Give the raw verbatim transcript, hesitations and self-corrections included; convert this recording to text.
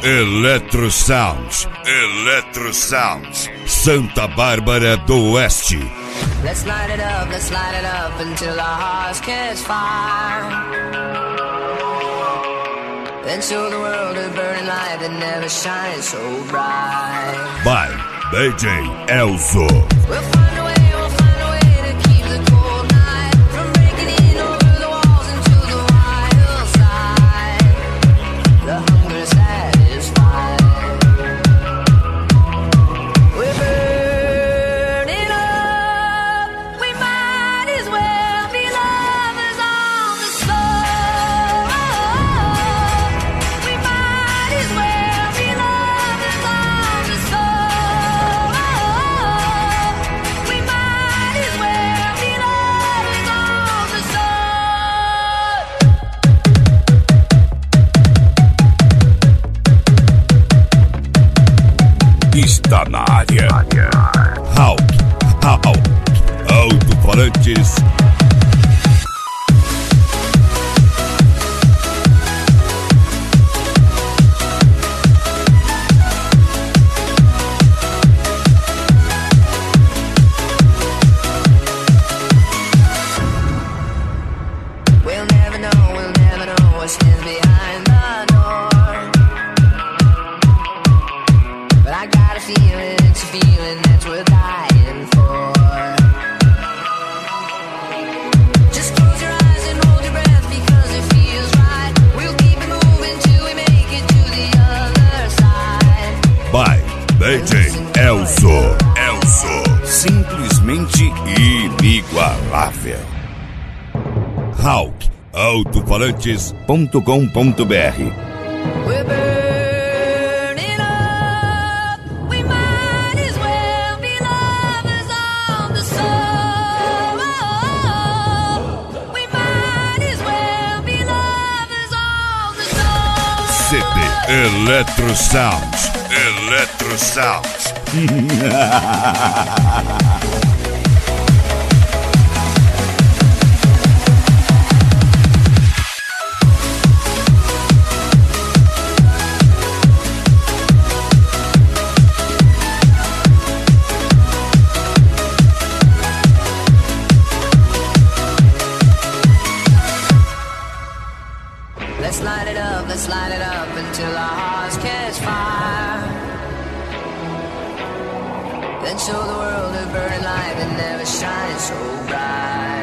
Electro Sounds, Electro Sounds, Santa Bárbara do Oeste. Let's light it up, let's light it up until our hearts catch fire. Then show the world a burning light that never shines so bright. By D J Elzo. We'll find a way, we'll find a way to keep the cold night from breaking in over the walls into the wild side. The hunger is satisfied. We're burning up. We might as well be lovers on the slow. We might as well be lovers on the slow. We might as well be lovers on the Está na área. Halt, halt, alto-falantes. We'll never know, we'll never know what stands behind the door. But I got a feeling, it's a feeling that's worth dying for. Just close your eyes and hold your breath because it feels right. We'll keep it moving till we make it to the other side. By D J Elzo. Elzo. Simplesmente inigualável. Hulk, alto-falantes ponto com ponto br. We're burning up. We might as well be lovers on the soul. We might as well be lovers on the soul. C D Electro Sounds. Electro Sounds. Let's light it up, let's light it up until our hearts catch fire. Then show the world a burning light that never shines so bright.